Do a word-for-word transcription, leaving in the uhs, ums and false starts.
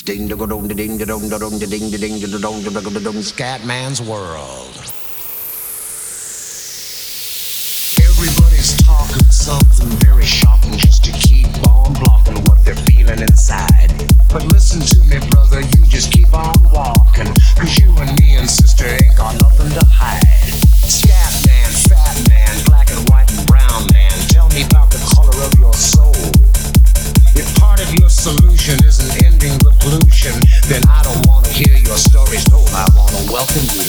ding dong dong ding dong dong ding ding ding dong dong dong Scatman's World. Everybody's talking something very shocking just to keep on blocking what they're feeling inside. But listen to me, brother, you just keep on walking, cause you and me and sister ain't got nothing to hide. Scat man, fat man, black and white and brown man, tell me about the color of your soul. If part of your solution isn't ending the pollution, then I don't wanna hear your stories told. I wanna welcome you